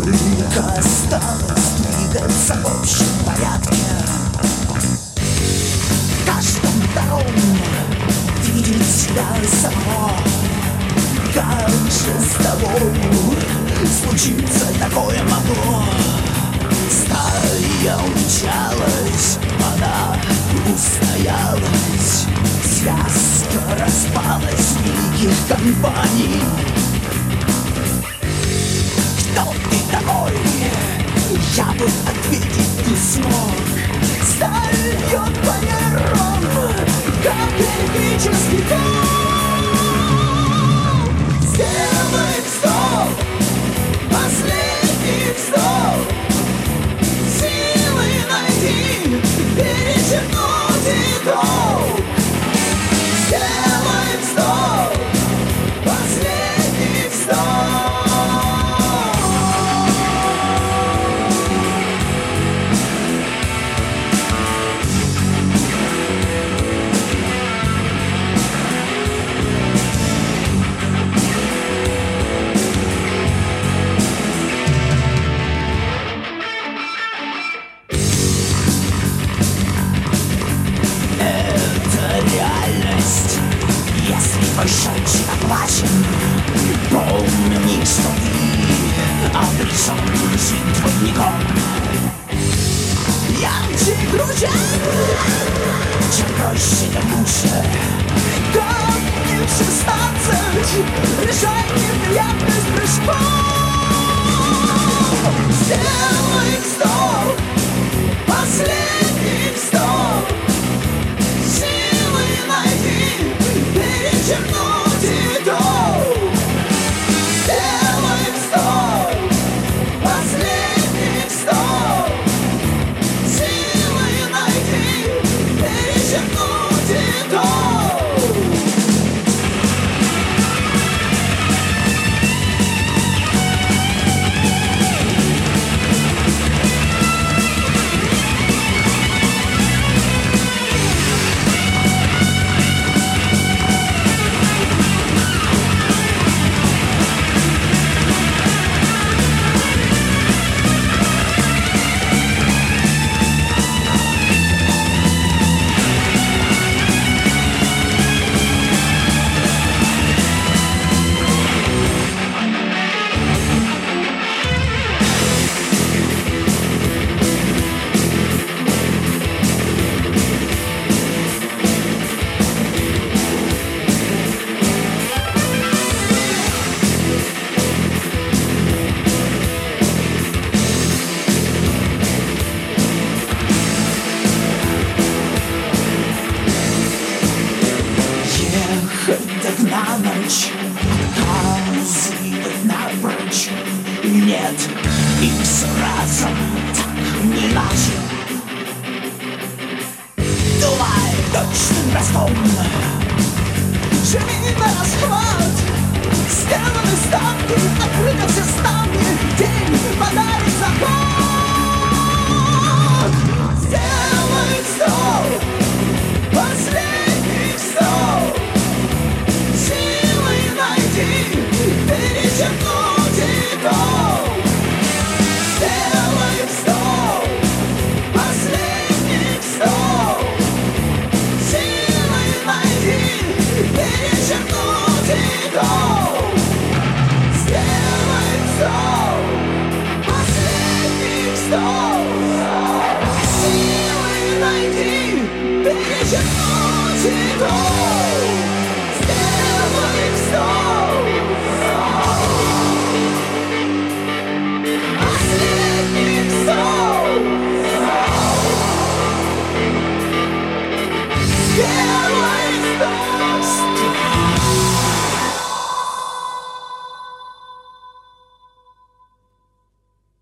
Только осталось двигаться в общем порядке. В каждом втором видеть себя самого. Как же с тобой случится такое могло? Стая умчалась, она устоялась. Связка распалась великих компаний. Кто ты такой? Я бы ответить не смог. Сталь бьет по нервам, как электрический ток. Сделай вздох, последний вздох. Силы найди, перечеркнуть итог. Сделай вздох, последний вздох. Если твой счетчик оплачен, помни, что ты обречен жить двойником. Ярче и круче, чем проще, тем лучше. Как мне 16, решай неприятность прыжком. Сделай вздох, последний вздох. Силы найди, перечеркнуть итог. Сделай вздох, последний вздох. Силы найди, перечеркнуть итог. На ночь, отказывать напрочь. Нет, их разом так не иначе. Думай точным броском, живи на расхват. Сделаны ставки, открыты все ставки. День